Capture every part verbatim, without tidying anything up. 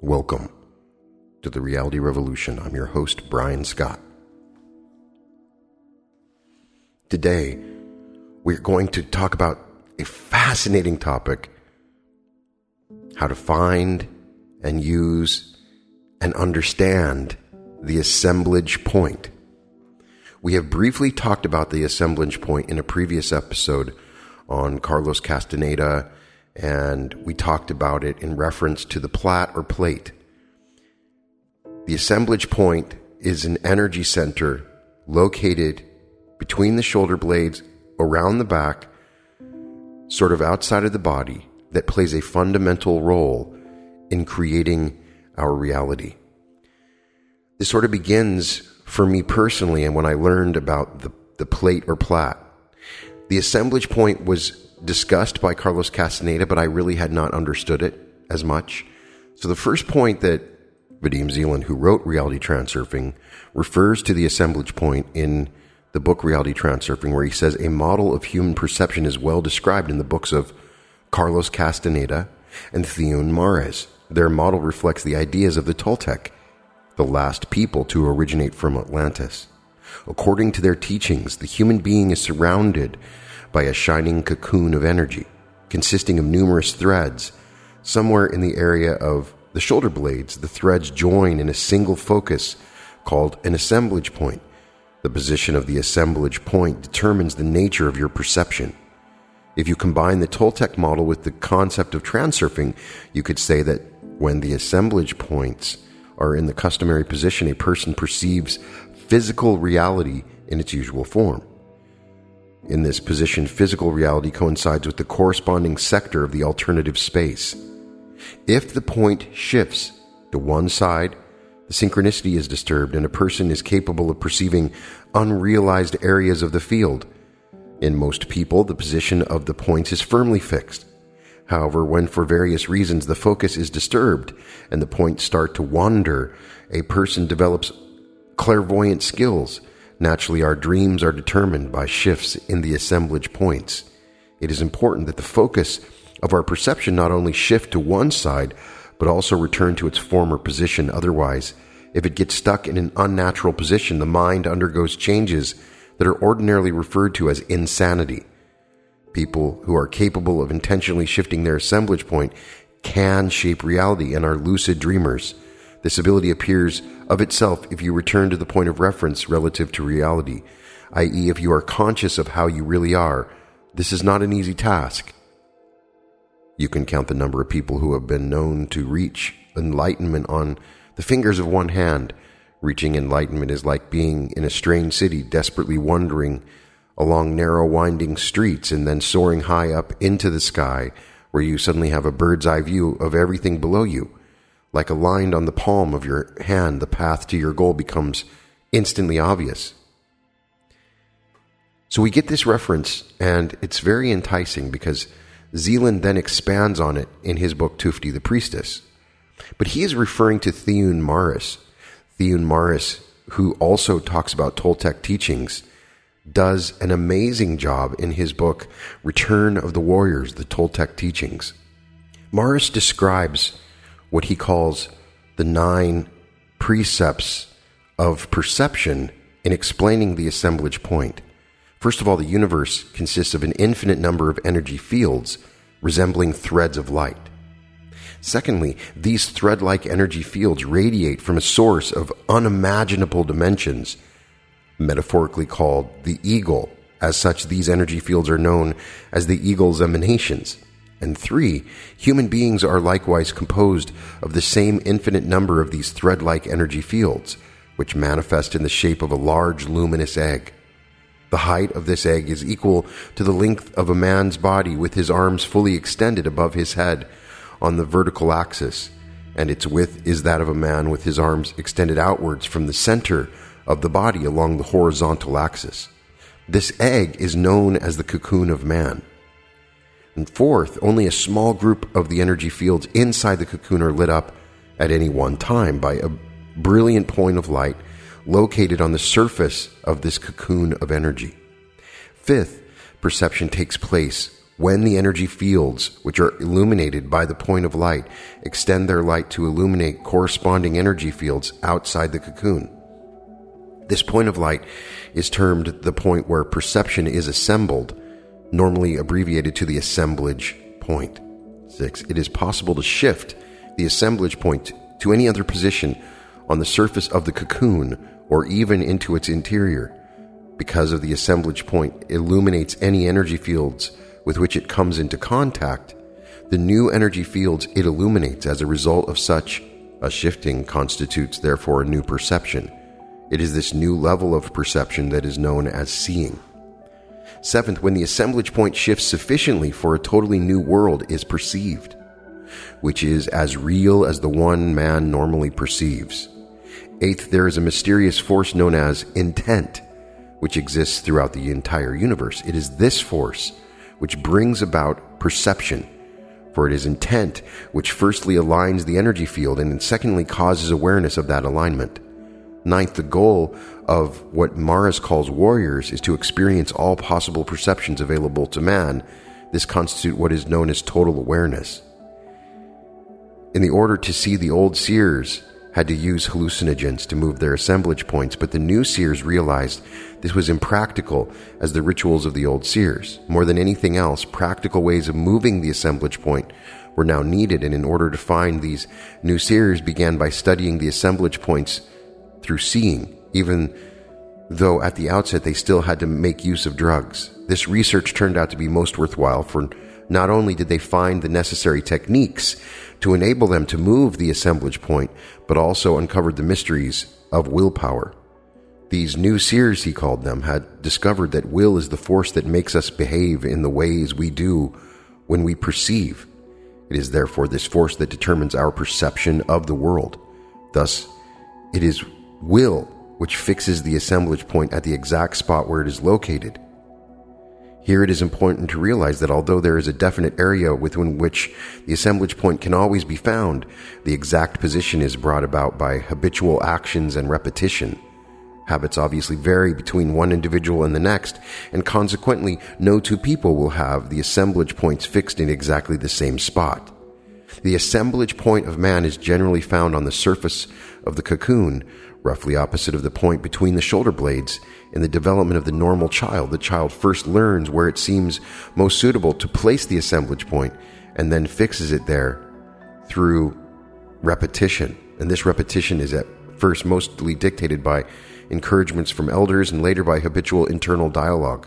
Welcome to the Reality Revolution. I'm your host, Brian Scott. Today, we're going to talk about a fascinating topic: how to find and use and understand the assemblage point. We have briefly talked about the assemblage point in a previous episode on Carlos Castaneda, and we talked about it in reference to the plat or plate. The assemblage point is an energy center located between the shoulder blades, around the back, sort of outside of the body, that plays a fundamental role in creating our reality. This sort of begins for me personally, and when I learned about the, the plate or plat. The assemblage point was discussed by Carlos Castaneda, but I really had not understood it as much. So the first point that Vadim Zeland, who wrote Reality Transurfing, refers to the assemblage point in the book Reality Transurfing, where he says a model of human perception is well described in the books of Carlos Castaneda and Theun Mares. Their model reflects the ideas of the Toltec, the last people to originate from Atlantis. According to their teachings, the human being is surrounded by a shining cocoon of energy, consisting of numerous threads. Somewhere in the area of the shoulder blades, the threads join in a single focus called an assemblage point. The position of the assemblage point determines the nature of your perception. If you combine the Toltec model with the concept of transurfing, you could say that when the assemblage points are in the customary position, a person perceives physical reality in its usual form. In this position, physical reality coincides with the corresponding sector of the alternative space. If the point shifts to one side, the synchronicity is disturbed and a person is capable of perceiving unrealized areas of the field. In most people, the position of the points is firmly fixed. However, when for various reasons the focus is disturbed and the points start to wander, a person develops clairvoyant skills. Naturally, our dreams are determined by shifts in the assemblage points. It is important that the focus of our perception not only shift to one side, but also return to its former position. Otherwise, if it gets stuck in an unnatural position, the mind undergoes changes that are ordinarily referred to as insanity. People who are capable of intentionally shifting their assemblage point can shape reality and are lucid dreamers. This ability appears of itself if you return to the point of reference relative to reality, that is, if you are conscious of how you really are. This is not an easy task. You can count the number of people who have been known to reach enlightenment on the fingers of one hand. Reaching enlightenment is like being in a strange city, desperately wandering along narrow winding streets and then soaring high up into the sky, where you suddenly have a bird's eye view of everything below you. Like a line on the palm of your hand, the path to your goal becomes instantly obvious. So we get this reference, and it's very enticing because Zeland then expands on it in his book Tufti the Priestess. But he is referring to Theun Mares. Theun Mares, who also talks about Toltec teachings, does an amazing job in his book Return of the Warriors, the Toltec Teachings. Mares describes what he calls the nine precepts of perception in explaining the assemblage point. First of all, the universe consists of an infinite number of energy fields resembling threads of light. Secondly, these thread-like energy fields radiate from a source of unimaginable dimensions, metaphorically called the eagle. As such, these energy fields are known as the eagle's emanations. And three, human beings are likewise composed of the same infinite number of these thread-like energy fields, which manifest in the shape of a large luminous egg. The height of this egg is equal to the length of a man's body, with his arms fully extended above his head on the vertical axis, and its width is that of a man with his arms extended outwards from the center of the body along the horizontal axis. This egg is known as the cocoon of man. And fourth, only a small group of the energy fields inside the cocoon are lit up at any one time by a brilliant point of light located on the surface of this cocoon of energy. Fifth, perception takes place when the energy fields, which are illuminated by the point of light, extend their light to illuminate corresponding energy fields outside the cocoon. This point of light is termed the point where perception is assembled, normally abbreviated to the assemblage point. Six, it is possible to shift the assemblage point to any other position on the surface of the cocoon or even into its interior, because of the assemblage point illuminates any energy fields with which it comes into contact. The new energy fields it illuminates as a result of such a shifting constitutes therefore a new perception. It is this new level of perception that is known as seeing. Seventh, when the assemblage point shifts sufficiently for a totally new world is perceived, which is as real as the one man normally perceives. Eighth, there is a mysterious force known as intent, which exists throughout the entire universe. It is this force which brings about perception, for it is intent which firstly aligns the energy field and then secondly causes awareness of that alignment. Ninth, the goal of what Mars calls warriors is to experience all possible perceptions available to man. This constitutes what is known as total awareness. In the order to see, the old seers had to use hallucinogens to move their assemblage points, but the new seers realized this was impractical as the rituals of the old seers. More than anything else, practical ways of moving the assemblage point were now needed, and in order to find these, new seers began by studying the assemblage points through seeing, even though at the outset they still had to make use of drugs. This research turned out to be most worthwhile, for not only did they find the necessary techniques to enable them to move the assemblage point, but also uncovered the mysteries of willpower. These new seers, he called them, had discovered that will is the force that makes us behave in the ways we do when we perceive. It is therefore this force that determines our perception of the world. Thus, it is will which fixes the assemblage point at the exact spot where it is located. Here it is important to realize that although there is a definite area within which the assemblage point can always be found, the exact position is brought about by habitual actions and repetition. Habits obviously vary between one individual and the next, and consequently, no two people will have the assemblage points fixed in exactly the same spot. The assemblage point of man is generally found on the surface of the cocoon, roughly opposite of the point between the shoulder blades. In the development of the normal child, the child first learns where it seems most suitable to place the assemblage point and then fixes it there through repetition. And this repetition is at first mostly dictated by encouragements from elders and later by habitual internal dialogue.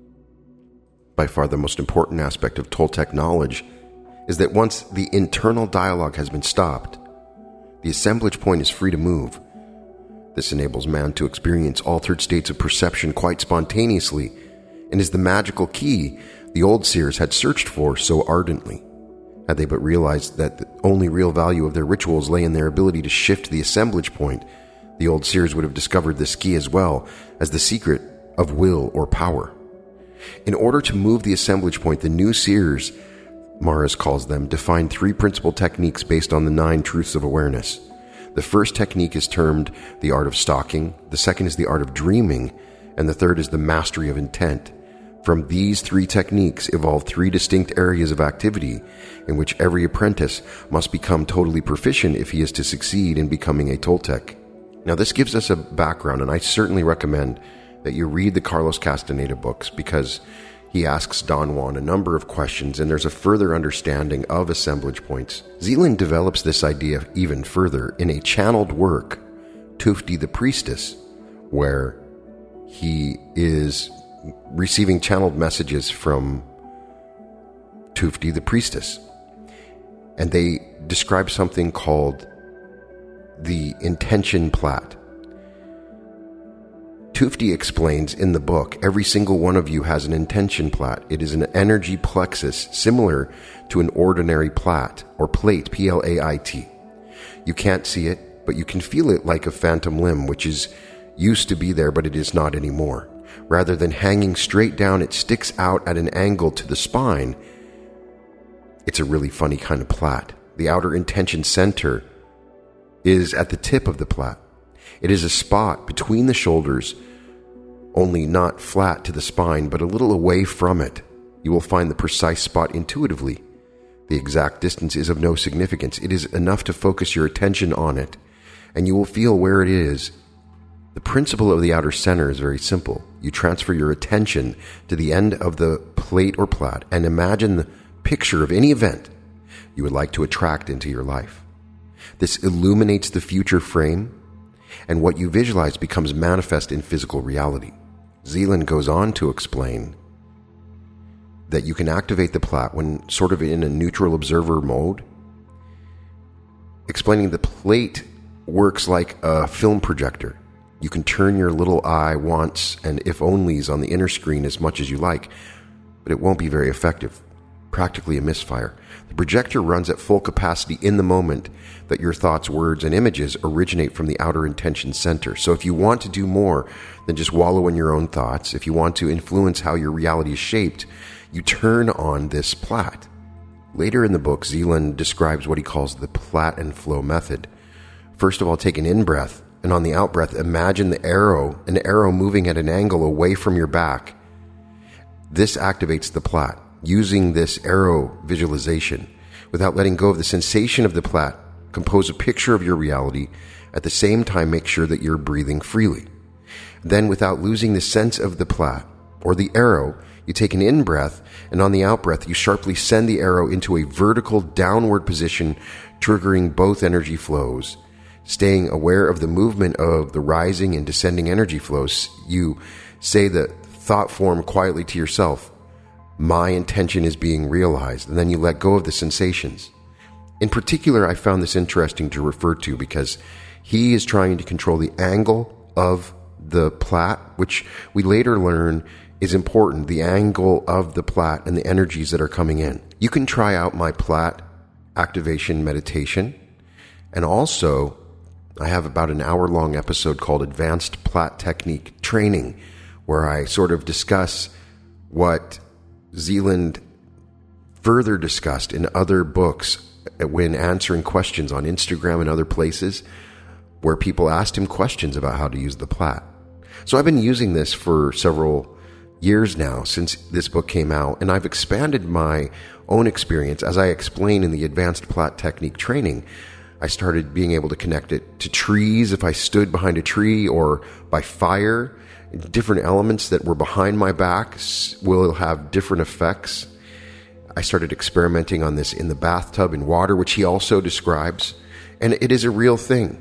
By far the most important aspect of Toltec knowledge is that once the internal dialogue has been stopped, the assemblage point is free to move. This enables man to experience altered states of perception quite spontaneously, and is the magical key the old seers had searched for so ardently. Had they but realized that the only real value of their rituals lay in their ability to shift the assemblage point, the old seers would have discovered this key as well as the secret of will or power. In order to move the assemblage point, the new seers, Mars calls them, defined three principal techniques based on the nine truths of awareness. The first technique is termed the art of stalking, the second is the art of dreaming, and the third is the mastery of intent. From these three techniques evolved three distinct areas of activity in which every apprentice must become totally proficient if he is to succeed in becoming a Toltec. Now this gives us a background, and I certainly recommend that you read the Carlos Castaneda books, because he asks Don Juan a number of questions, and there's a further understanding of assemblage points. Zealand develops this idea even further in a channeled work, Tufti the Priestess, where he is receiving channeled messages from Tufti the Priestess. And they describe something called the intention plat. Tufti explains in the book, every single one of you has an intention plat. It is an energy plexus similar to an ordinary plat or plate, P L A I T. You can't see it, but you can feel it like a phantom limb, which is used to be there, but it is not anymore. Rather than hanging straight down, it sticks out at an angle to the spine. It's a really funny kind of plat. The outer intention center is at the tip of the plat. It is a spot between the shoulders, only not flat to the spine, but a little away from it. You will find the precise spot intuitively. The exact distance is of no significance. It is enough to focus your attention on it, and you will feel where it is. The principle of the outer center is very simple. You transfer your attention to the end of the plate or plat and imagine the picture of any event you would like to attract into your life. This illuminates the future frame, and what you visualize becomes manifest in physical reality. Zealand goes on to explain that you can activate the plat when sort of in a neutral observer mode, explaining the plate works like a film projector. You can turn your little eye once and if onlys on the inner screen as much as you like, but it won't be very effective. Practically a misfire. The projector runs at full capacity in the moment that your thoughts, words, and images originate from the outer intention center. So if you want to do more than just wallow in your own thoughts, if you want to influence how your reality is shaped, you turn on this plat. Later in the book, Zealand describes what he calls the plat and flow method. First of all, take an in-breath, and on the out-breath, imagine the arrow, an arrow moving at an angle away from your back. This activates the plat. Using this arrow visualization, without letting go of the sensation of the plat, compose a picture of your reality. At the same time, make sure that you're breathing freely. Then, without losing the sense of the plat or the arrow, you take an in-breath, and on the out-breath, you sharply send the arrow into a vertical downward position, triggering both energy flows. Staying aware of the movement of the rising and descending energy flows, you say the thought form quietly to yourself, my intention is being realized, and then you let go of the sensations. In particular, I found this interesting to refer to because he is trying to control the angle of the plat, which we later learn is important, the angle of the plat and the energies that are coming in. You can try out my plat activation meditation, and also I have about an hour-long episode called Advanced Plat Technique Training, where I sort of discuss what Zealand further discussed in other books when answering questions on Instagram and other places where people asked him questions about how to use the plat. So I've been using this for several years now since this book came out, and I've expanded my own experience. As I explain in the Advanced Plat Technique Training, I started being able to connect it to trees if I stood behind a tree, or by fire. Different elements that were behind my back will have different effects. I started experimenting on this in the bathtub in water, which he also describes, and it is a real thing.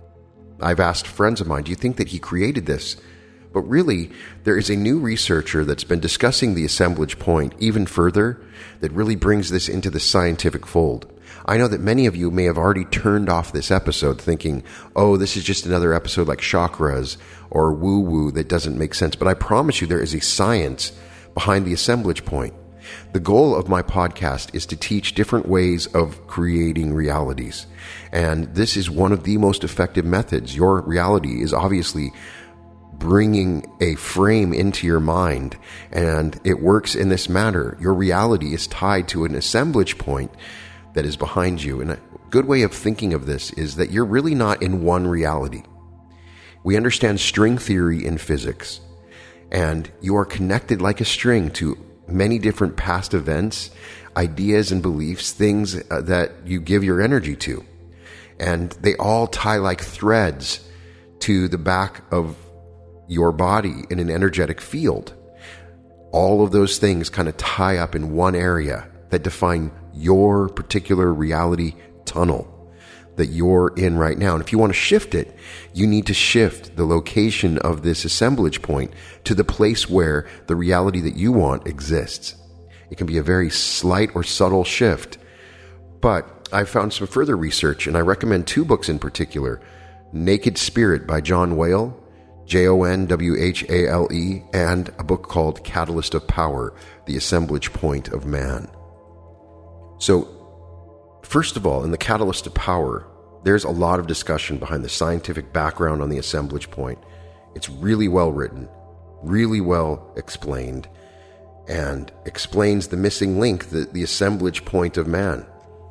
I've asked friends of mine, do you think that he created this? But really, there is a new researcher that's been discussing the assemblage point even further that really brings this into the scientific fold. I know that many of you may have already turned off this episode thinking, oh, this is just another episode like chakras or woo-woo that doesn't make sense. But I promise you there is a science behind the assemblage point. The goal of my podcast is to teach different ways of creating realities. And this is one of the most effective methods. Your reality is obviously bringing a frame into your mind, and it works in this manner. Your reality is tied to an assemblage point that is behind you. And a good way of thinking of this is that you're really not in one reality. We understand string theory in physics, and you are connected like a string to many different past events, ideas and beliefs, things uh, that you give your energy to. And they all tie like threads to the back of your body in an energetic field. All of those things kind of tie up in one area that define your particular reality tunnel that you're in right now. And if you want to shift it, you need to shift the location of this assemblage point to the place where the reality that you want exists. It can be a very slight or subtle shift, but I found some further research, and I recommend two books in particular: Naked Spirit by John Whale, J O N W H A L E, and a book called Catalyst of Power, The Assemblage Point of Man. So, first of all, in the Catalyst of Power, there's a lot of discussion behind the scientific background on the assemblage point. It's really well written, really well explained, and explains the missing link, the, the assemblage point of man.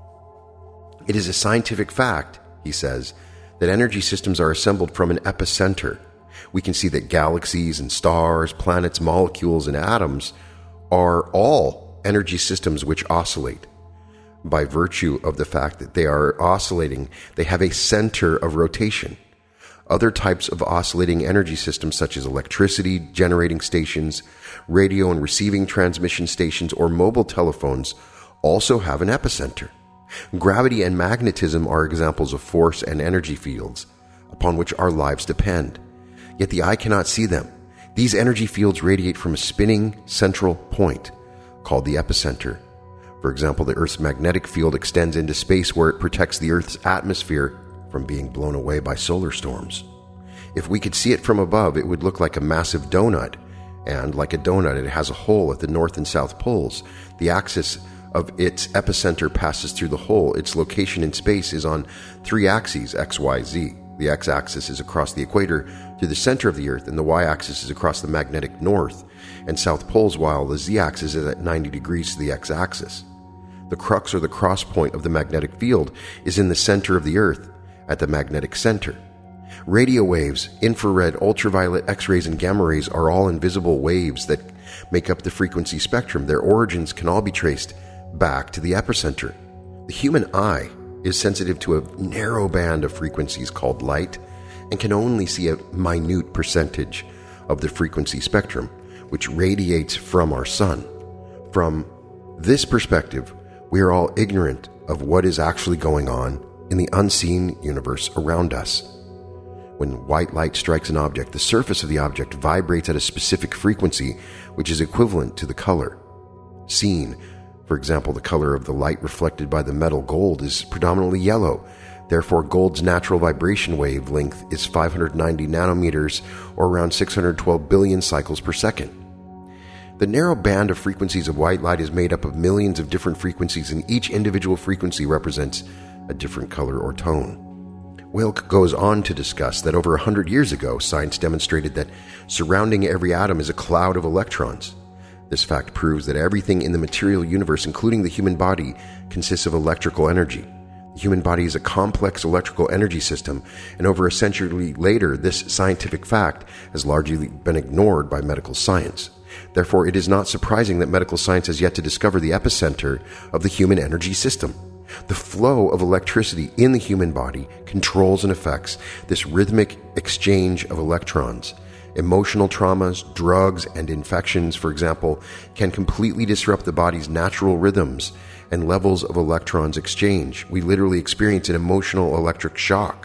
It is a scientific fact, he says, that energy systems are assembled from an epicenter. We can see that galaxies and stars, planets, molecules, and atoms are all energy systems which oscillate. By virtue of the fact that they are oscillating, they have a center of rotation. Other types of oscillating energy systems, such as electricity generating stations, radio and receiving transmission stations, or mobile telephones, also have an epicenter. Gravity and magnetism are examples of force and energy fields upon which our lives depend. Yet the eye cannot see them. These energy fields radiate from a spinning central point called the epicenter. For example, the Earth's magnetic field extends into space where it protects the Earth's atmosphere from being blown away by solar storms. If we could see it from above, it would look like a massive donut, and like a donut, it has a hole at the north and south poles. The axis of its epicenter passes through the hole. Its location in space is on three axes, X, Y, Z. The x-axis is across the equator through the center of the Earth, and the y-axis is across the magnetic north and south poles, while the z-axis is at ninety degrees to the x-axis. The crux or the cross point of the magnetic field is in the center of the Earth, at the magnetic center. Radio waves, infrared, ultraviolet, X-rays, and gamma rays are all invisible waves that make up the frequency spectrum. Their origins can all be traced back to the epicenter. The human eye is sensitive to a narrow band of frequencies called light and can only see a minute percentage of the frequency spectrum, which radiates from our sun. From this perspective, we are all ignorant of what is actually going on in the unseen universe around us. When white light strikes an object, the surface of the object vibrates at a specific frequency, which is equivalent to the color seen. For example, the color of the light reflected by the metal gold is predominantly yellow. Therefore, gold's natural vibration wavelength is five hundred ninety nanometers, or around six hundred twelve billion cycles per second. The narrow band of frequencies of white light is made up of millions of different frequencies, and each individual frequency represents a different color or tone. Wilk goes on to discuss that over one hundred years ago, science demonstrated that surrounding every atom is a cloud of electrons. This fact proves that everything in the material universe, including the human body, consists of electrical energy. The human body is a complex electrical energy system, and over a century later, this scientific fact has largely been ignored by medical science. Therefore, it is not surprising that medical science has yet to discover the epicenter of the human energy system. The flow of electricity in the human body controls and affects this rhythmic exchange of electrons. Emotional traumas, drugs, and infections, for example, can completely disrupt the body's natural rhythms and levels of electrons exchange. We literally experience an emotional electric shock.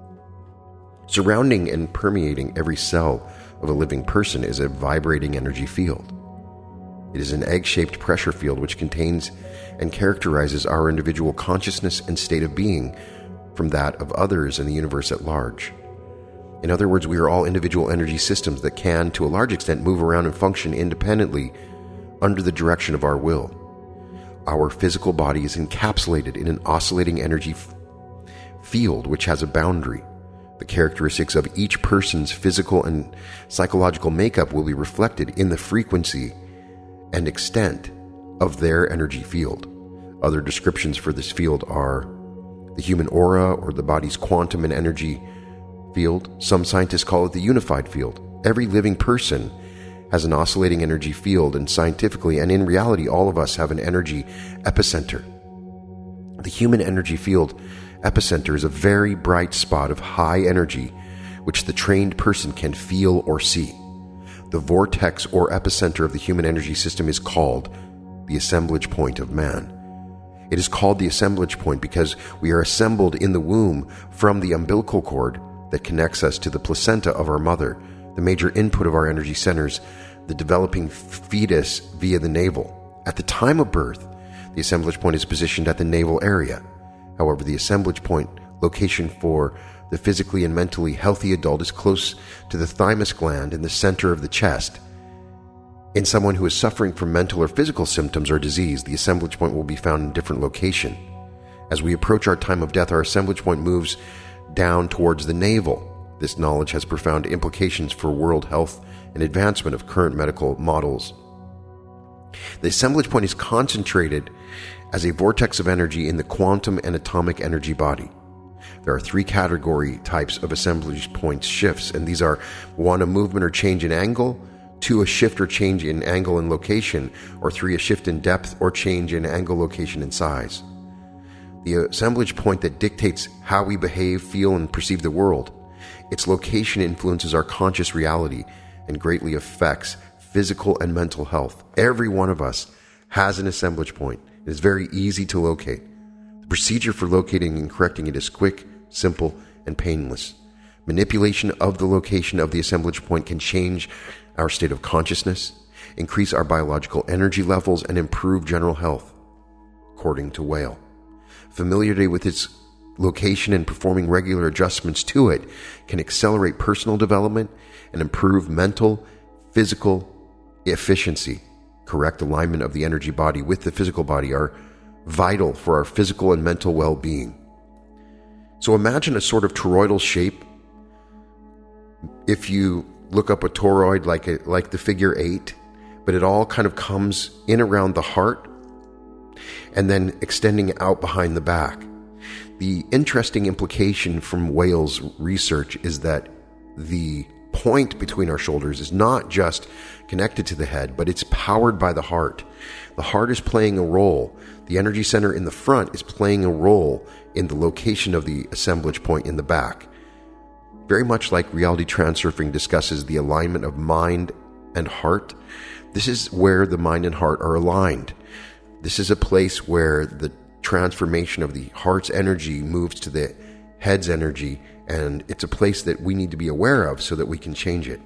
Surrounding and permeating every cell of a living person is a vibrating energy field. It is an egg-shaped pressure field which contains and characterizes our individual consciousness and state of being from that of others in the universe at large. In other words, we are all individual energy systems that can, to a large extent, move around and function independently under the direction of our will. Our physical body is encapsulated in an oscillating energy f- field which has a boundary. The characteristics of each person's physical and psychological makeup will be reflected in the frequency and extent of their energy field. Other descriptions for this field are the human aura, or the body's quantum and energy field. Some scientists call it the unified field. Every living person has an oscillating energy field, and scientifically and in reality, all of us have an energy epicenter. The human energy field epicenter is a very bright spot of high energy which the trained person can feel or see. The vortex or epicenter of the human energy system is called the assemblage point of man. It is called the assemblage point because we are assembled in the womb from the umbilical cord that connects us to the placenta of our mother, the major input of our energy centers, the developing fetus via the navel. At the time of birth, the assemblage point is positioned at the navel area. However, the assemblage point location for the physically and mentally healthy adult is close to the thymus gland in the center of the chest. In someone who is suffering from mental or physical symptoms or disease, the assemblage point will be found in a different location. As we approach our time of death, our assemblage point moves down towards the navel. This knowledge has profound implications for world health and advancement of current medical models. The assemblage point is concentrated as a vortex of energy in the quantum and atomic energy body. There are three category types of assemblage point shifts, and these are one, a movement or change in angle, two, a shift or change in angle and location, or three, a shift in depth or change in angle, location, and size. The assemblage point that dictates how we behave, feel, and perceive the world. Its location influences our conscious reality and greatly affects physical and mental health. Every one of us has an assemblage point. It is very easy to locate. The procedure for locating and correcting it is quick, simple, and painless. Manipulation of the location of the assemblage point can change our state of consciousness, increase our biological energy levels, and improve general health, according to Whale. Familiarity with its location and performing regular adjustments to it can accelerate personal development and improve mental, physical efficiency. Correct alignment of the energy body with the physical body are vital for our physical and mental well-being. So imagine a sort of toroidal shape. If you look up a toroid like a, like the figure eight, but it all kind of comes in around the heart and then extending out behind the back. The interesting implication from Whale's research is that the point between our shoulders is not just connected to the head, but it's powered by the heart. The heart is playing a role. The energy center in the front is playing a role in the location of the assemblage point in the back. Very much like Reality Transurfing discusses the alignment of mind and heart, this is where the mind and heart are aligned. This is a place where the transformation of the heart's energy moves to the head's energy, and it's a place that we need to be aware of so that we can change it.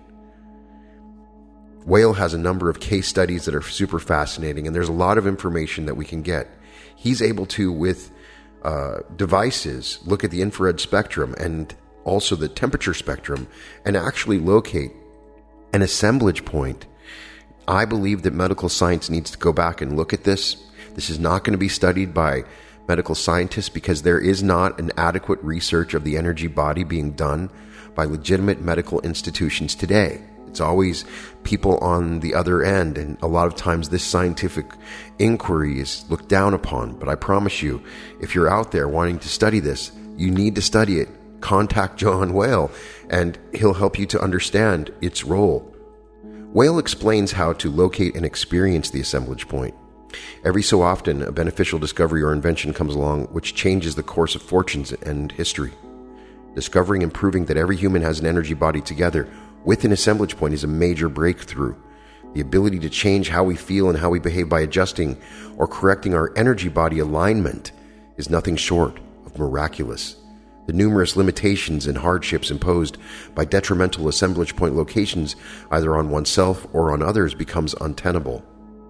Whale has a number of case studies that are super fascinating, and there's a lot of information that we can get. He's able to, with uh, devices, look at the infrared spectrum and also the temperature spectrum and actually locate an assemblage point. I believe that medical science needs to go back and look at this. This is not going to be studied by medical scientists because there is not an adequate research of the energy body being done by legitimate medical institutions today. It's always people on the other end, and a lot of times this scientific inquiry is looked down upon. But I promise you, if you're out there wanting to study this, you need to study it. Contact John Whale, and he'll help you to understand its role. Whale explains how to locate and experience the assemblage point. Every so often, a beneficial discovery or invention comes along which changes the course of fortunes and history. Discovering and proving that every human has an energy body together with an assemblage point is a major breakthrough. The ability to change how we feel and how we behave by adjusting or correcting our energy body alignment is nothing short of miraculous. The numerous limitations and hardships imposed by detrimental assemblage point locations, either on oneself or on others, becomes untenable.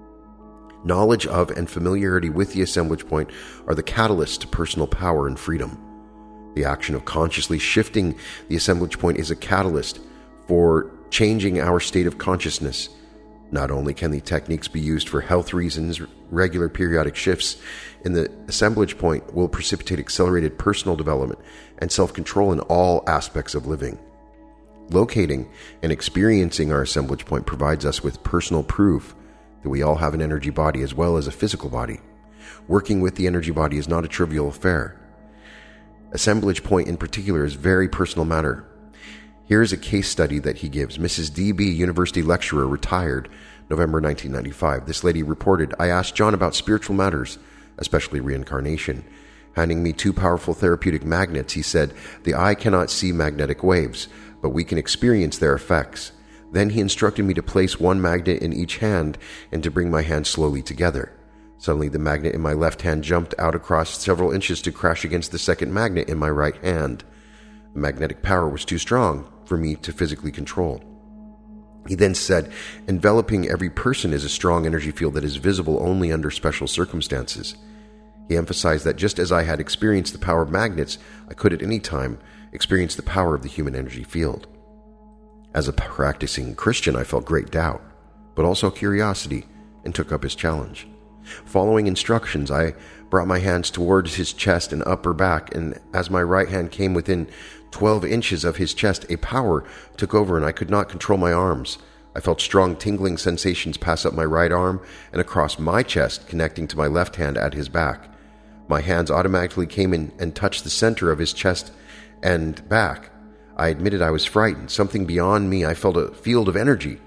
Knowledge of and familiarity with the assemblage point are the catalysts to personal power and freedom. The action of consciously shifting the assemblage point is a catalyst for changing our state of consciousness. Not only can the techniques be used for health reasons, regular periodic shifts in the assemblage point will precipitate accelerated personal development and self-control in all aspects of living. Locating and experiencing our assemblage point provides us with personal proof that we all have an energy body as well as a physical body. Working with the energy body is not a trivial affair. Assemblage point in particular is a very personal matter. Here is a case study that he gives. Missus D B, university lecturer, retired November nineteen ninety-five. This lady reported, "I asked John about spiritual matters, especially reincarnation. Handing me two powerful therapeutic magnets, he said, 'The eye cannot see magnetic waves, but we can experience their effects.' Then he instructed me to place one magnet in each hand and to bring my hands slowly together. Suddenly the magnet in my left hand jumped out across several inches to crash against the second magnet in my right hand. The magnetic power was too strong for me to physically control." He then said, "Enveloping every person is a strong energy field that is visible only under special circumstances." He emphasized that just as I had experienced the power of magnets, I could at any time experience the power of the human energy field. As a practicing Christian, I felt great doubt, but also curiosity, and took up his challenge. Following instructions, I brought my hands towards his chest and upper back, and as my right hand came within twelve inches of his chest, a power took over and I could not control my arms. I felt strong tingling sensations pass up my right arm and across my chest, connecting to my left hand at his back. My hands automatically came in and touched the center of his chest and back. I admitted I was frightened. Something beyond me, I felt a field of energy.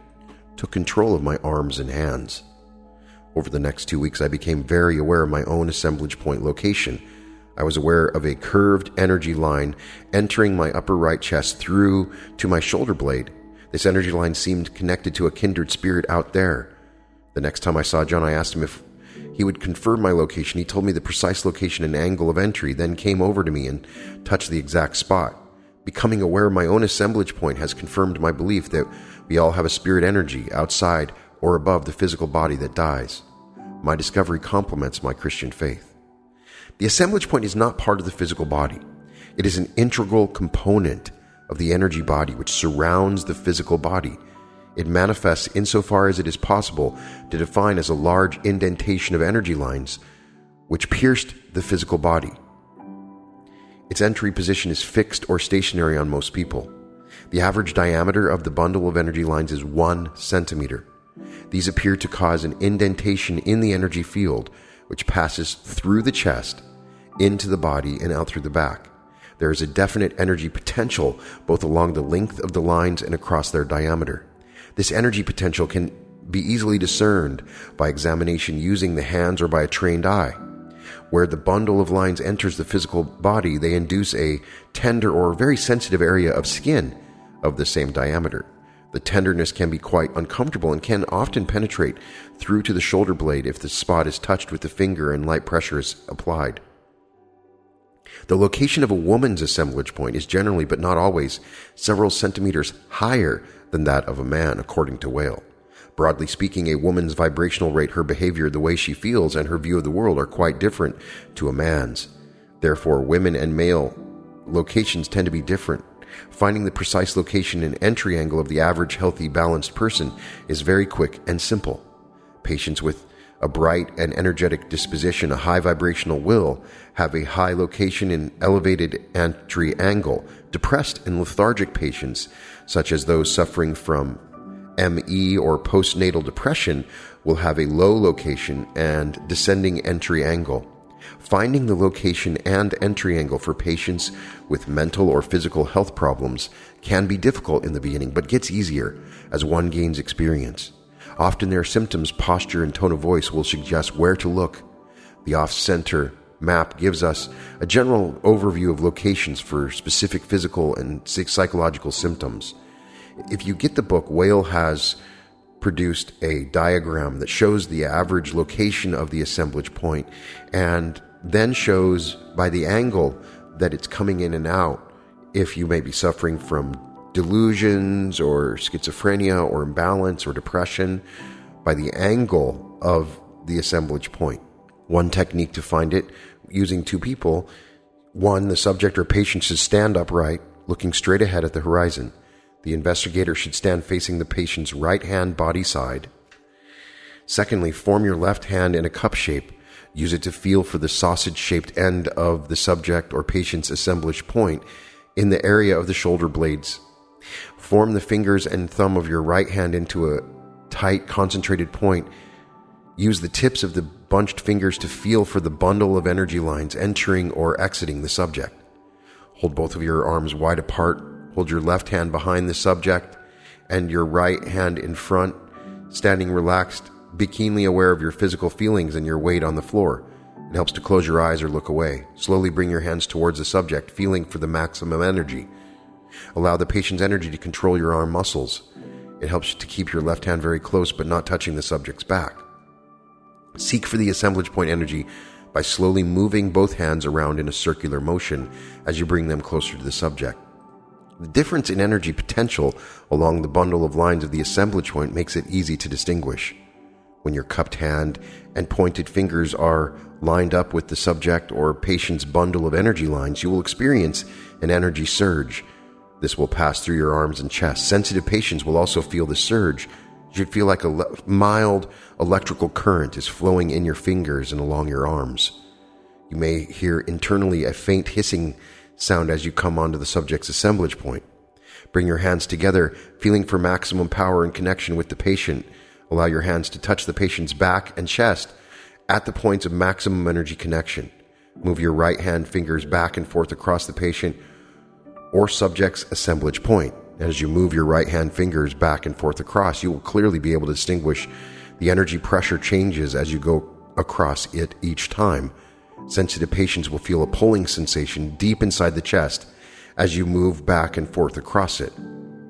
took control of my arms and hands. Over the next two weeks, I became very aware of my own assemblage point location. I was aware of a curved energy line entering my upper right chest through to my shoulder blade. This energy line seemed connected to a kindred spirit out there. The next time I saw John, I asked him if he would confirm my location. He told me the precise location and angle of entry, then came over to me and touched the exact spot. Becoming aware of my own assemblage point has confirmed my belief that we all have a spirit energy outside or above the physical body that dies. My discovery complements my Christian faith. The assemblage point is not part of the physical body. It is an integral component of the energy body which surrounds the physical body. It manifests insofar as it is possible to define as a large indentation of energy lines which pierced the physical body. Its entry position is fixed or stationary on most people. The average diameter of the bundle of energy lines is one centimeter. These appear to cause an indentation in the energy field which passes through the chest, into the body, and out through the back. There is a definite energy potential both along the length of the lines and across their diameter. This energy potential can be easily discerned by examination using the hands or by a trained eye. Where the bundle of lines enters the physical body, they induce a tender or very sensitive area of skin of the same diameter. The tenderness can be quite uncomfortable and can often penetrate through to the shoulder blade if the spot is touched with the finger and light pressure is applied. The location of a woman's assemblage point is generally, but not always, several centimeters higher than that of a man, according to Whale. Broadly speaking, a woman's vibrational rate, her behavior, the way she feels, and her view of the world are quite different to a man's. Therefore, women and male locations tend to be different. Finding the precise location and entry angle of the average, healthy, balanced person is very quick and simple. Patients with a bright and energetic disposition, a high vibrational will, have a high location and elevated entry angle. Depressed and lethargic patients, such as those suffering from M E or postnatal depression, will have a low location and descending entry angle. Finding the location and entry angle for patients with mental or physical health problems can be difficult in the beginning, but gets easier as one gains experience. Often their symptoms, posture, and tone of voice will suggest where to look. The off-center map gives us a general overview of locations for specific physical and psychological symptoms. If you get the book, Whale has produced a diagram that shows the average location of the assemblage point and then shows by the angle that it's coming in and out if you may be suffering from delusions or schizophrenia or imbalance or depression, by the angle of the assemblage point. One technique to find it, using two people: one, the subject or patient should stand upright, looking straight ahead at the horizon. The investigator should stand facing the patient's right hand body side. Secondly, form your left hand in a cup shape. Use it to feel for the sausage-shaped end of the subject or patient's assemblage point in the area of the shoulder blades. Form the fingers and thumb of your right hand into a tight, concentrated point. Use the tips of the bunched fingers to feel for the bundle of energy lines entering or exiting the subject. Hold both of your arms wide apart. Hold your left hand behind the subject and your right hand in front, standing relaxed. Be keenly aware of your physical feelings and your weight on the floor. It helps to close your eyes or look away. Slowly bring your hands towards the subject, feeling for the maximum energy. Allow the patient's energy to control your arm muscles. It helps to keep your left hand very close but not touching the subject's back. Seek for the assemblage point energy by slowly moving both hands around in a circular motion as you bring them closer to the subject. The difference in energy potential along the bundle of lines of the assemblage point makes it easy to distinguish. When your cupped hand and pointed fingers are lined up with the subject or patient's bundle of energy lines, you will experience an energy surge. This will pass through your arms and chest. Sensitive patients will also feel the surge. You should feel like a le- mild electrical current is flowing in your fingers and along your arms. You may hear internally a faint hissing sound as you come onto the subject's assemblage point. Bring your hands together, feeling for maximum power and connection with the patient. Allow your hands to touch the patient's back and chest at the points of maximum energy connection. Move your right hand fingers back and forth across the patient or subject's assemblage point. As you move your right hand fingers back and forth across, you will clearly be able to distinguish the energy pressure changes as you go across it each time. Sensitive patients will feel a pulling sensation deep inside the chest as you move back and forth across it.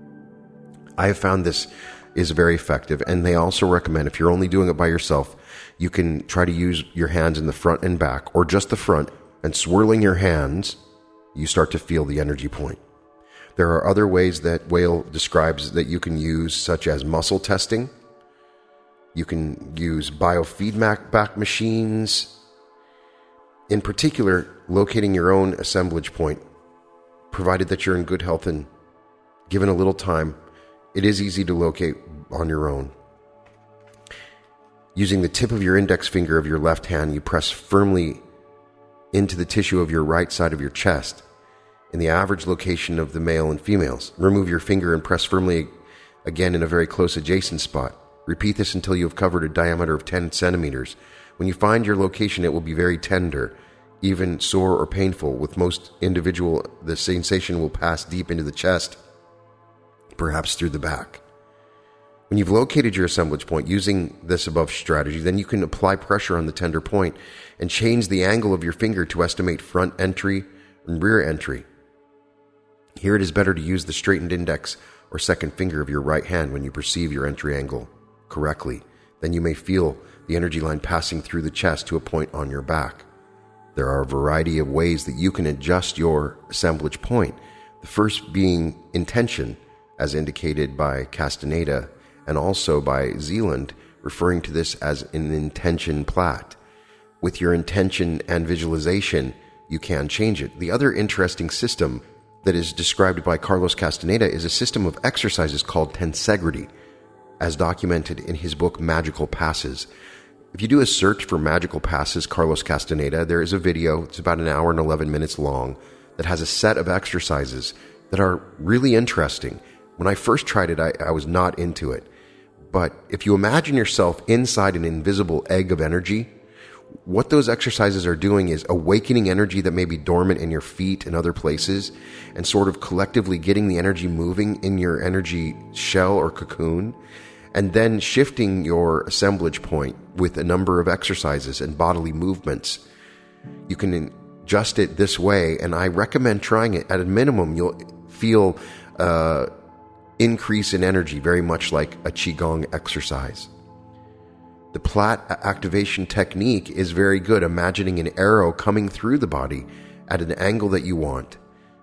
I have found this is very effective, and they also recommend, if you're only doing it by yourself, you can try to use your hands in the front and back, or just the front, and swirling your hands, you start to feel the energy point. There are other ways that Whale describes that you can use, such as muscle testing. You can use biofeedback machines. In particular, locating your own assemblage point, provided that you're in good health and given a little time, it is easy to locate on your own. Using the tip of your index finger of your left hand, you press firmly into the tissue of your right side of your chest, in the average location of the male and females. Remove your finger and press firmly again in a very close adjacent spot. Repeat this until you have covered a diameter of ten centimeters. When you find your location, it will be very tender, even sore or painful. With most individual, the sensation will pass deep into the chest, perhaps through the back. When you've located your assemblage point using this above strategy, then you can apply pressure on the tender point and change the angle of your finger to estimate front entry and rear entry. Here it is better to use the straightened index or second finger of your right hand when you perceive your entry angle correctly. Then you may feel the energy line passing through the chest to a point on your back. There are a variety of ways that you can adjust your assemblage point. The first being intention, as indicated by Castaneda and also by Zealand, referring to this as an intention plat. With your intention and visualization, you can change it. The other interesting system that is described by Carlos Castaneda is a system of exercises called tensegrity, as documented in his book Magical Passes. If you do a search for Magical Passes, Carlos Castaneda, there is a video, it's about an hour and eleven minutes long, that has a set of exercises that are really interesting. When I first tried it, I, I was not into it. But if you imagine yourself inside an invisible egg of energy, what those exercises are doing is awakening energy that may be dormant in your feet and other places, and sort of collectively getting the energy moving in your energy shell or cocoon, and then shifting your assemblage point with a number of exercises and bodily movements. You can adjust it this way, and I recommend trying it. At a minimum, you'll feel uh, increase in energy, very much like a Qigong exercise. The plat activation technique is very good, imagining an arrow coming through the body at an angle that you want.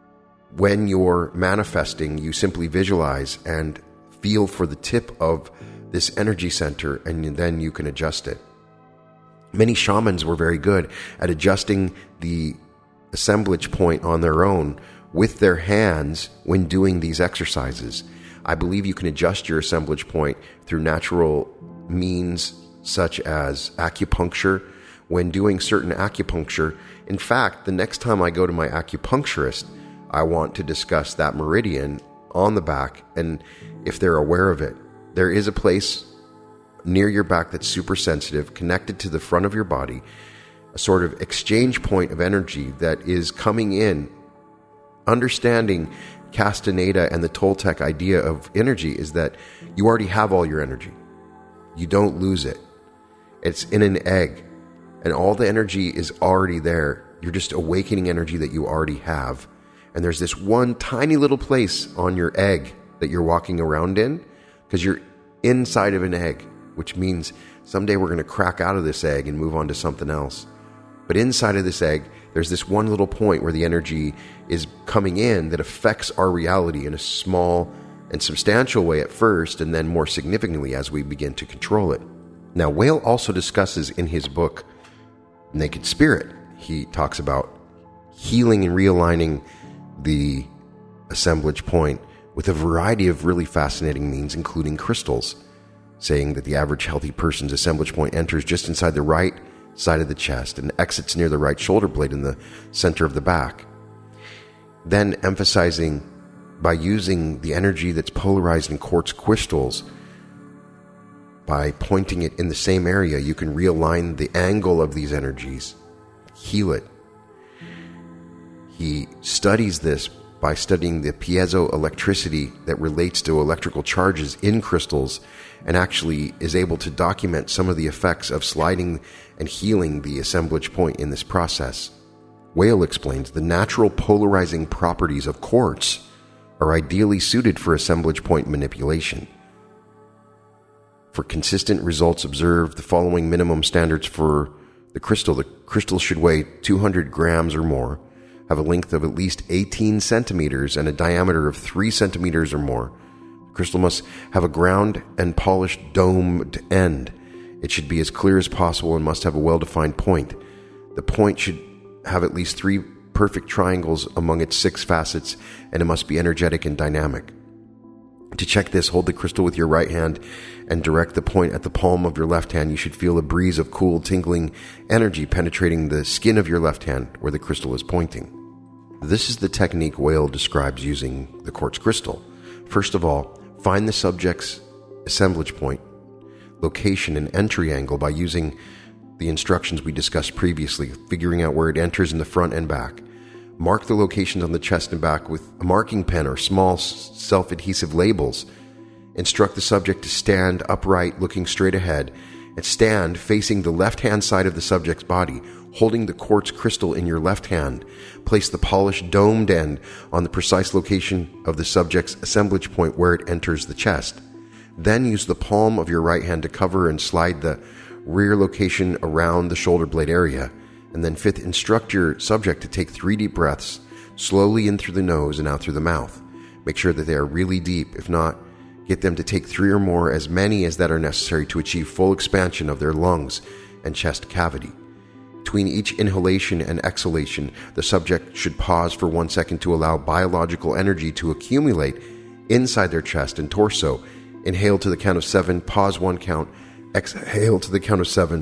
When you're manifesting, you simply visualize and feel for the tip of this energy center, and then you can adjust it. Many shamans were very good at adjusting the assemblage point on their own with their hands when doing these exercises. I believe you can adjust your assemblage point through natural means such as acupuncture. When doing certain acupuncture, in fact, the next time I go to my acupuncturist, I want to discuss that meridian on the back, and if they're aware of it. There is a place near your back that's super sensitive, connected to the front of your body, a sort of exchange point of energy that is coming in. Understanding Castaneda and the Toltec idea of energy is that you already have all your energy. You don't lose it. It's in an egg, and all the energy is already there. You're just awakening energy that you already have. And there's this one tiny little place on your egg that you're walking around in, because you're inside of an egg, which means someday we're going to crack out of this egg and move on to something else. But inside of this egg, there's this one little point where the energy is coming in that affects our reality in a small and substantial way at first, and then more significantly as we begin to control it. Now, Whale also discusses in his book, Naked Spirit, he talks about healing and realigning the assemblage point with a variety of really fascinating means, including crystals, saying that the average healthy person's assemblage point enters just inside the right side of the chest and exits near the right shoulder blade in the center of the back. Then emphasizing by using the energy that's polarized in quartz crystals, by pointing it in the same area, you can realign the angle of these energies, heal it. He studies this by studying the piezoelectricity that relates to electrical charges in crystals, and actually is able to document some of the effects of sliding and healing the assemblage point in this process. Whale explains the natural polarizing properties of quartz are ideally suited for assemblage point manipulation. For consistent results, observe the following minimum standards for the crystal. The crystal should weigh two hundred grams or more, have a length of at least eighteen centimeters and a diameter of three centimeters or more. The crystal must have a ground and polished domed end. It should be as clear as possible and must have a well-defined point. The point should have at least three perfect triangles among its six facets, and it must be energetic and dynamic. To check this, hold the crystal with your right hand and direct the point at the palm of your left hand. You should feel a breeze of cool, tingling energy penetrating the skin of your left hand where the crystal is pointing. This is the technique Whale describes using the quartz crystal. First of all, find the subject's assemblage point, location, and entry angle by using the instructions we discussed previously, figuring out where it enters in the front and back. Mark the locations on the chest and back with a marking pen or small self-adhesive labels. Instruct the subject to stand upright, looking straight ahead, and stand facing the left-hand side of the subject's body, holding the quartz crystal in your left hand. Place the polished domed end on the precise location of the subject's assemblage point where it enters the chest. Then use the palm of your right hand to cover and slide the rear location around the shoulder blade area. And then fifth, instruct your subject to take three deep breaths, slowly in through the nose and out through the mouth. Make sure that they are really deep. If not, get them to take three or more, as many as that are necessary to achieve full expansion of their lungs and chest cavity. Between each inhalation and exhalation, the subject should pause for one second to allow biological energy to accumulate inside their chest and torso. Inhale to the count of seven, pause one count, exhale to the count of seven,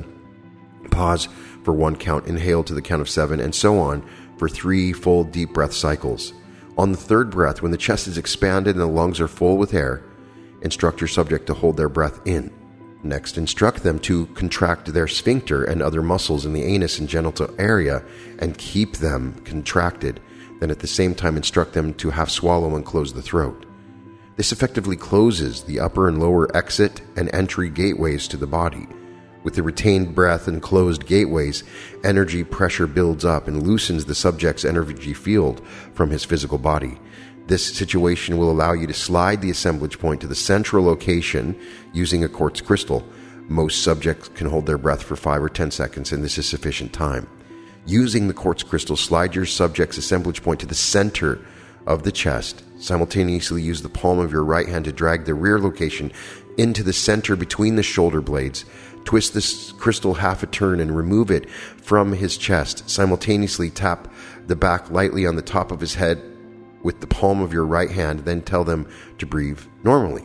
pause for one count, inhale to the count of seven, and so on for three full deep breath cycles. On the third breath, when the chest is expanded and the lungs are full with air, instruct your subject to hold their breath in. Next, instruct them to contract their sphincter and other muscles in the anus and genital area and keep them contracted. Then at the same time, instruct them to half swallow and close the throat. This effectively closes the upper and lower exit and entry gateways to the body. With the retained breath and closed gateways, energy pressure builds up and loosens the subject's energy field from his physical body. This situation will allow you to slide the assemblage point to the central location using a quartz crystal. Most subjects can hold their breath for five or ten seconds, and this is sufficient time. Using the quartz crystal, slide your subject's assemblage point to the center of the chest. Simultaneously use the palm of your right hand to drag the rear location into the center between the shoulder blades. Twist this crystal half a turn and remove it from his chest. Simultaneously tap the back lightly on the top of his head with the palm of your right hand, then tell them to breathe normally.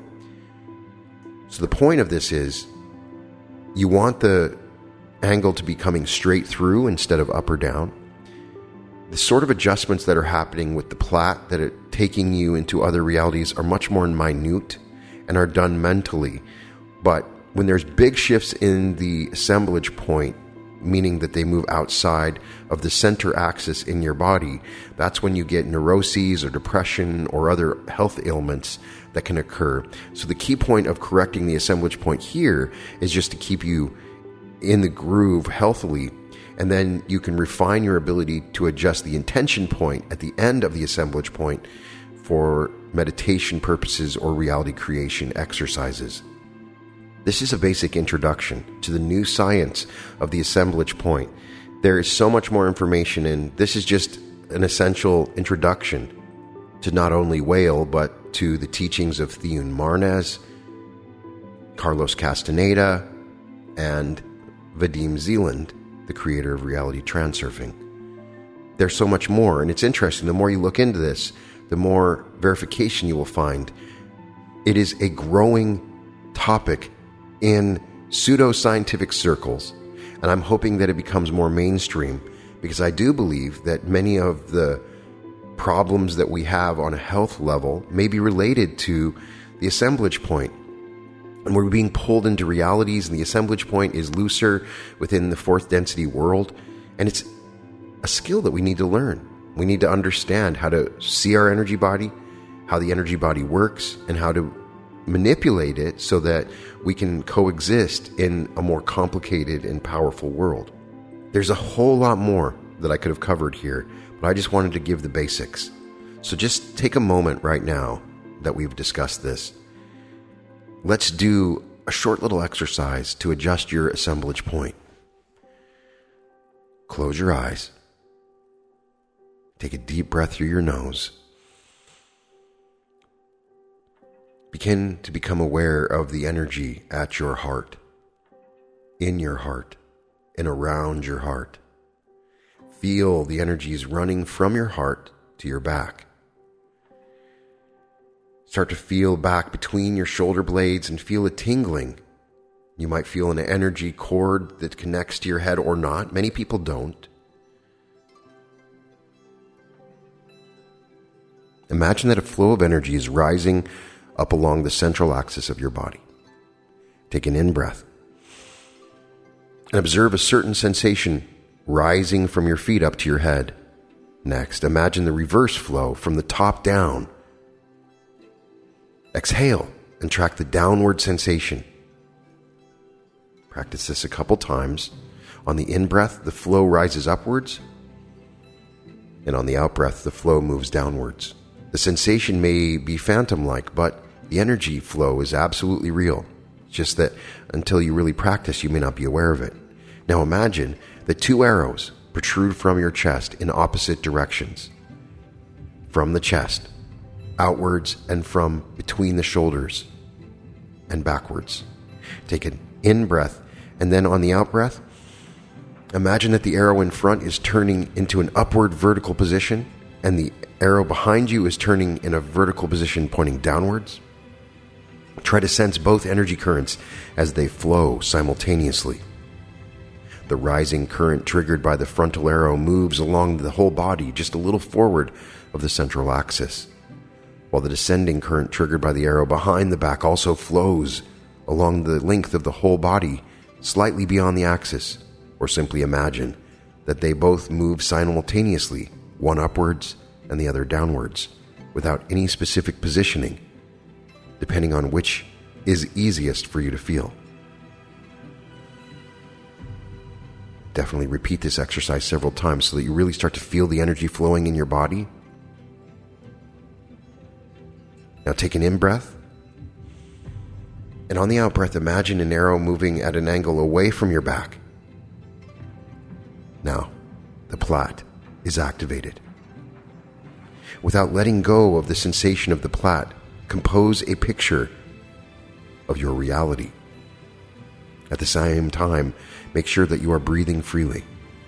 So the point of this is you want the angle to be coming straight through instead of up or down. The sort of adjustments that are happening with the plat that are taking you into other realities are much more minute and are done mentally. But when there's big shifts in the assemblage point, meaning that they move outside of the center axis in your body, that's when you get neuroses or depression or other health ailments that can occur. So the key point of correcting the assemblage point here is just to keep you in the groove healthily, and then you can refine your ability to adjust the intention point at the end of the assemblage point for meditation purposes or reality creation exercises. This is a basic introduction to the new science of the assemblage point. There is so much more information, and this is just an essential introduction to not only Whale, but to the teachings of Thuyun Marnez, Carlos Castaneda, and Vadim Zeland, the creator of reality transurfing. There's so much more, and it's interesting. The more you look into this, the more verification you will find. It is a growing topic in pseudoscientific circles, and I'm hoping that it becomes more mainstream, because I do believe that many of the problems that we have on a health level may be related to the assemblage point. And we're being pulled into realities, and the assemblage point is looser within the fourth density world, and it's a skill that we need to learn. We need to understand how to see our energy body, how the energy body works, and how to manipulate it so that we can coexist in a more complicated and powerful world. There's a whole lot more that I could have covered here, but I just wanted to give the basics. So just take a moment right now that we've discussed this. Let's do a short little exercise to adjust your assemblage point. Close your eyes. Take a deep breath through your nose. Begin to become aware of the energy at your heart, in your heart, and around your heart. Feel the energies running from your heart to your back. Start to feel back between your shoulder blades and feel a tingling. You might feel an energy cord that connects to your head or not. Many people don't. Imagine that a flow of energy is rising up along the central axis of your body. Take an in-breath and observe a certain sensation rising from your feet up to your head. Next, imagine the reverse flow from the top down. Exhale and track the downward sensation. Practice this a couple times. On the in-breath, the flow rises upwards, and on the out-breath, the flow moves downwards. The sensation may be phantom-like, but the energy flow is absolutely real. It's just that until you really practice, you may not be aware of it. Now imagine that two arrows protrude from your chest in opposite directions. From the chest, outwards, and from between the shoulders and backwards. Take an in-breath, and then on the out-breath, imagine that the arrow in front is turning into an upward vertical position, and the arrow behind you is turning in a vertical position pointing downwards. Try to sense both energy currents as they flow simultaneously. The rising current triggered by the frontal arrow moves along the whole body just a little forward of the central axis, while the descending current triggered by the arrow behind the back also flows along the length of the whole body, slightly beyond the axis. Or simply imagine that they both move simultaneously, one upwards and the other downwards, without any specific positioning, depending on which is easiest for you to feel. Definitely repeat this exercise several times so that you really start to feel the energy flowing in your body. Now take an in-breath. And on the out-breath, imagine an arrow moving at an angle away from your back. Now, the plat is activated. Without letting go of the sensation of the plat, compose a picture of your reality. At the same time, make sure that you are breathing freely.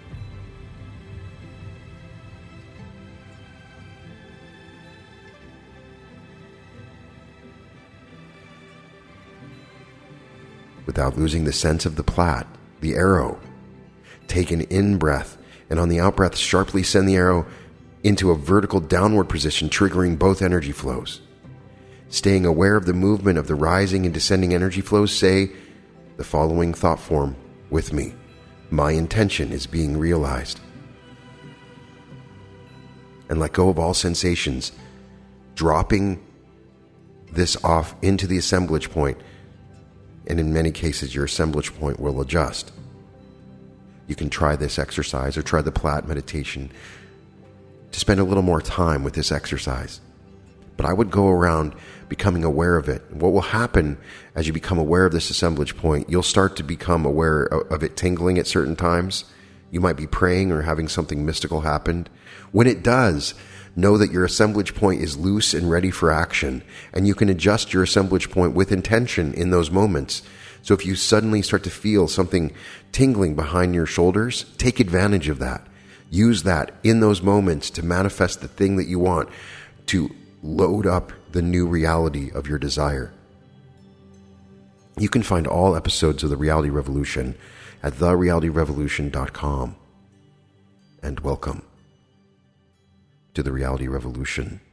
Without losing the sense of the plat, the arrow, take an in-breath, and on the out-breath, sharply send the arrow into a vertical downward position, triggering both energy flows. Staying aware of the movement of the rising and descending energy flows, say the following thought form with me. My intention is being realized. And let go of all sensations, dropping this off into the assemblage point, and in many cases your assemblage point will adjust. You can try this exercise or try the plat meditation to spend a little more time with this exercise. But I would go around becoming aware of it. What will happen as you become aware of this assemblage point, you'll start to become aware of it tingling at certain times. You might be praying or having something mystical happen. When it does, know that your assemblage point is loose and ready for action, and you can adjust your assemblage point with intention in those moments. So if you suddenly start to feel something tingling behind your shoulders, take advantage of that. Use that in those moments to manifest the thing that you want, to load up the new reality of your desire. You can find all episodes of The Reality Revolution at the reality revolution dot com. And welcome to The Reality Revolution.